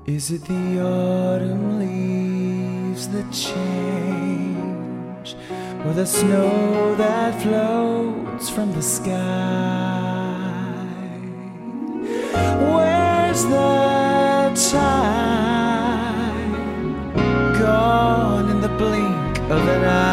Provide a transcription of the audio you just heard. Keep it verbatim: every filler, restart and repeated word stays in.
Is it the autumn leaves that change, or the snow that floats from the sky? Where's the time gone in the blink of an eye?